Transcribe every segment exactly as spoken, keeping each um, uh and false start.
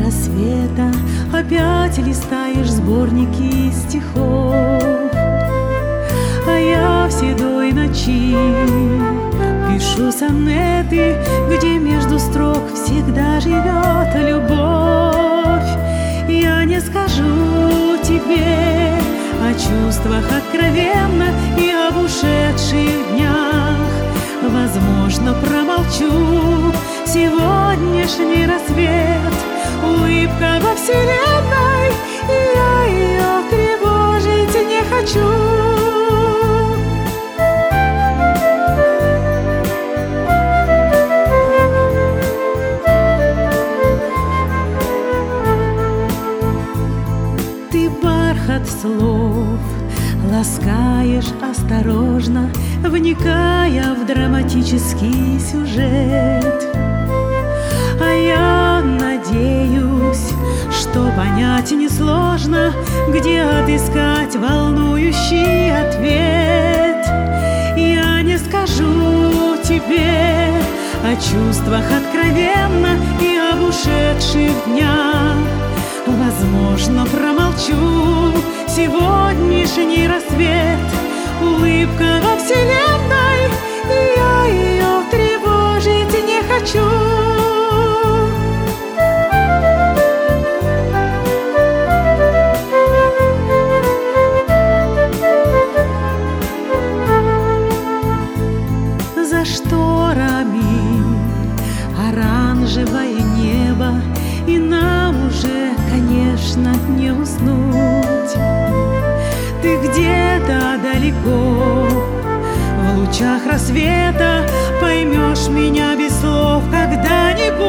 рассвета опять листаешь сборники стихов, а я в седой ночи пишу сонеты, где между строк всегда живет любовь. Я не скажу тебе о чувствах откровенно и об ушедших днях. Возможно, промолчу сегодняшний рассвет, улыбка во вселенной, и я ее тревожить не хочу. Ты бархат слов ласкаешь осторожно, вникая в драматический сюжет. А я надеюсь, что понять несложно, где отыскать волнующий ответ. Я не скажу тебе о чувствах откровенно и об ушедших днях. Возможно, промолчу сегодняшний рассвет, улыбка во вселенной, и я ее тревожить не хочу. За шторами оранжевое небо, и нам уже, конечно, не уснуть. Ты где-то далеко, в лучах рассвета поймешь меня без слов когда-нибудь.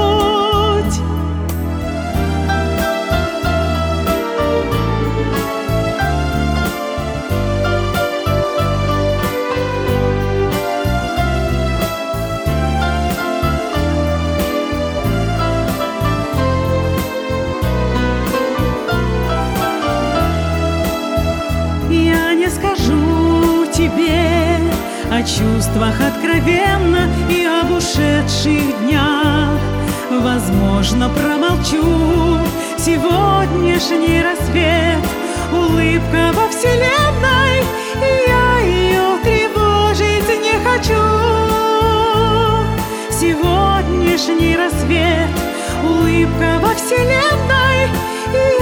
Я не скажу тебе о чувствах откровенно и об ушедших днях. Возможно, промолчу сегодняшний рассвет, улыбка во вселенной, и я ее тревожить не хочу. Сегодняшний рассвет, улыбка во вселенной, и